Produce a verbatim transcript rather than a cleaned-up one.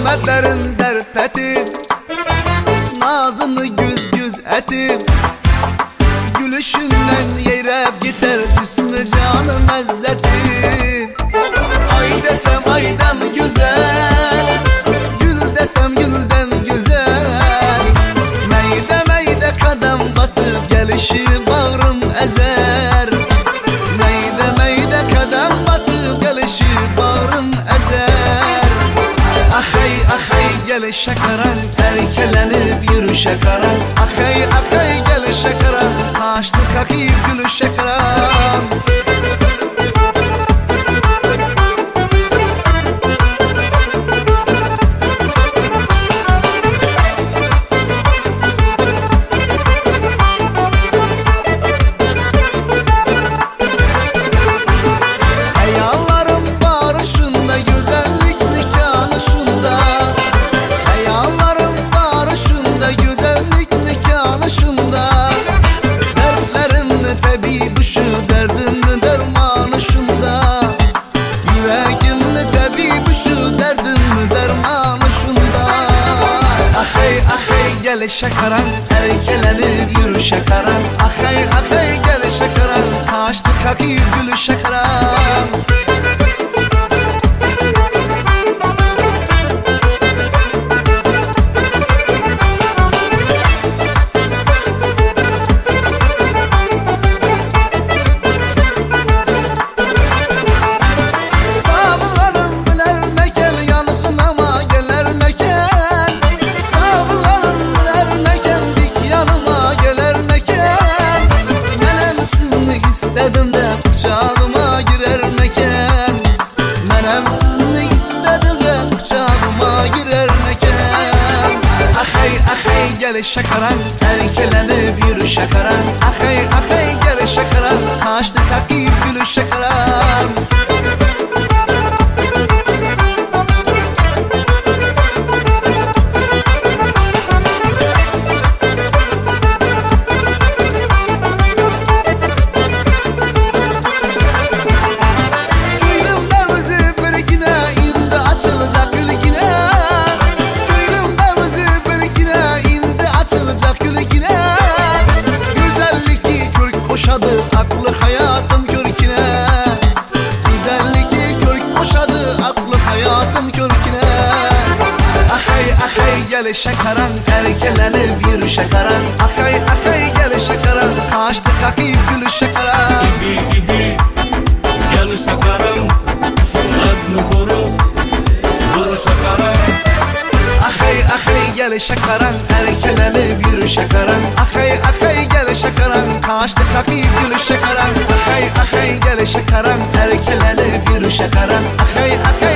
Kederin derpeti, nazını güz güz eti, gülüşünden yeyrep gider cismi canım ezzeti. Ay desem aydan güzel, gül desem gülden güzel. Meyde meyde kadem basıp gelişi bağrım ezer. Meyde meyde kadem basıp gelişi bağrım ezer. Ahay ahay gel şakaran, erkelenip yürü şakaran. Ahay ahay gel şakaran, taşlı kakir gülü şakaran. Gel şakaran, erkelenip yürü şakaran. Ahay ahay gel şakaran, taşlı kakir gülü şakaran. Kucağıma girer meken, menem sizni istedim de kucağıma girer meken. Ahay ahay gel şakaran, erkelenip yürü şakaran. Ahay ahay gel şakaran, taşlı kakir gülü şakaran. Aklı hayatım körkine, güzellik körk koşadı aklı hayatım körkine. Ahay ahay gel şakaran, erkelenip yürü şakaran. Ahay ahay gel şakaran, taşlı kakir gülü şakaran. Gibi gibi gel şakaran, adını koru dur şakaran. Ahay ahay gel şakaran, erkelenip yürü şakaran. Ahay ahay gel şakaran, taşlı kakir gülü şakaran. Ahay ahay gel şakaran, erkelenip yürü şakaran. Ahay ahay